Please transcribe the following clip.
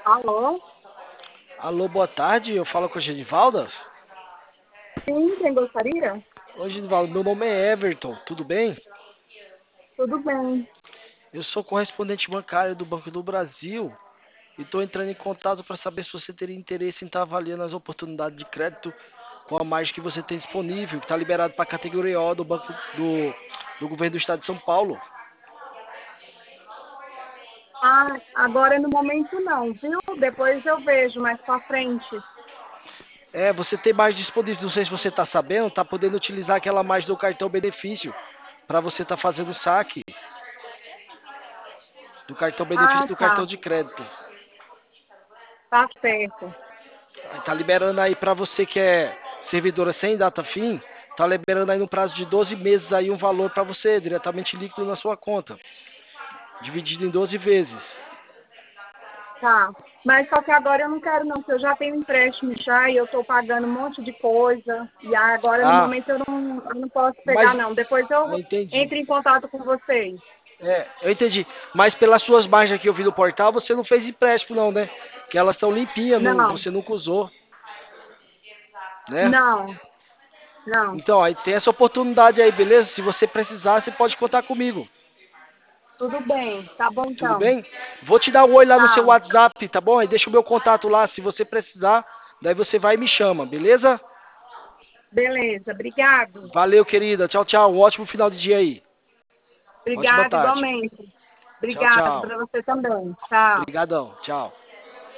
Alô? Alô, boa tarde. Eu falo com a Genivalda. Sim, quem gostaria? Oi, Genivalda. Meu nome é Everton. Tudo bem? Tudo bem. Eu sou correspondente bancário do Banco do Brasil e estou entrando em contato para saber se você teria interesse em estar avaliando as oportunidades de crédito com a margem que você tem disponível, que está liberado para a categoria O do Banco do Governo do Estado de São Paulo. Ah, agora no momento não, viu? Depois eu vejo mais pra frente. Você tem margem disponível. Não sei se você está sabendo, está podendo utilizar aquela margem do cartão benefício para você estar fazendo o saque do cartão benefício Ah, do cartão tá. de crédito. Tá certo. Tá liberando aí para você que é servidora sem data fim, tá liberando aí no prazo de 12 meses aí um valor para você diretamente líquido na sua conta, dividido em 12 vezes. Tá. Mas só que agora eu não quero não, porque eu já tenho empréstimo já e eu tô pagando um monte de coisa. E agora no Ah, momento eu não posso pegar mas não. Depois eu eu entendi. entro em contato com vocês. Eu entendi. Mas pelas suas margens que eu vi no portal, você não fez empréstimo não, né? Que elas estão limpinhas, Não, você nunca usou, né? não, não. Então, aí tem essa oportunidade aí, beleza? Se você precisar, você pode contar comigo. Tudo bem. Tá bom Tudo então. bem? Vou te dar um oi lá no seu Tá. WhatsApp, tá bom? Aí deixa o meu contato lá, se você precisar, daí você vai e me chama, beleza? Beleza. Obrigado. Valeu, querida. Tchau, tchau. Um ótimo final de dia aí. Ótima Obrigado tarde. igualmente. Tchau, Obrigada tchau. para você também. Tchau. Obrigadão. Tchau.